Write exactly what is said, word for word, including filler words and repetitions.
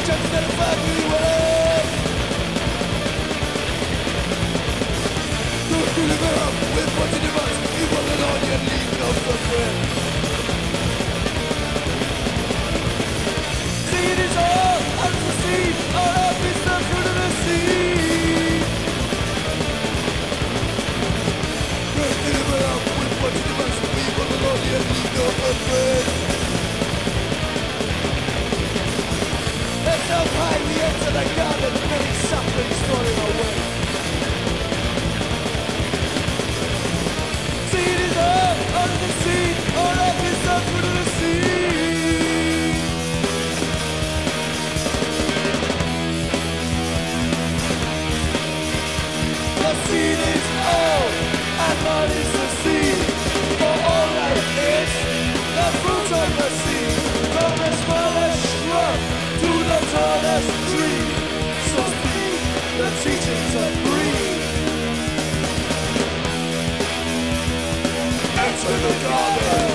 just let it find me away. Don't fill it up with what's in your mind. You want it on your leave no suffering. See it is all out of the sea. All up is the fruit of the sea. Don't fill it up with what's in your mind. You want it on your leave no suffering. Up high, we enter the garden, many sufferings falling away. See it is all out of the sea, all up is the fruit of the sea. The seed is all, and what is the seed? For all life is the fruit of the sea, from the smallest shrub to the tallest tree, so speak the teachings of breathe. Enter the garden.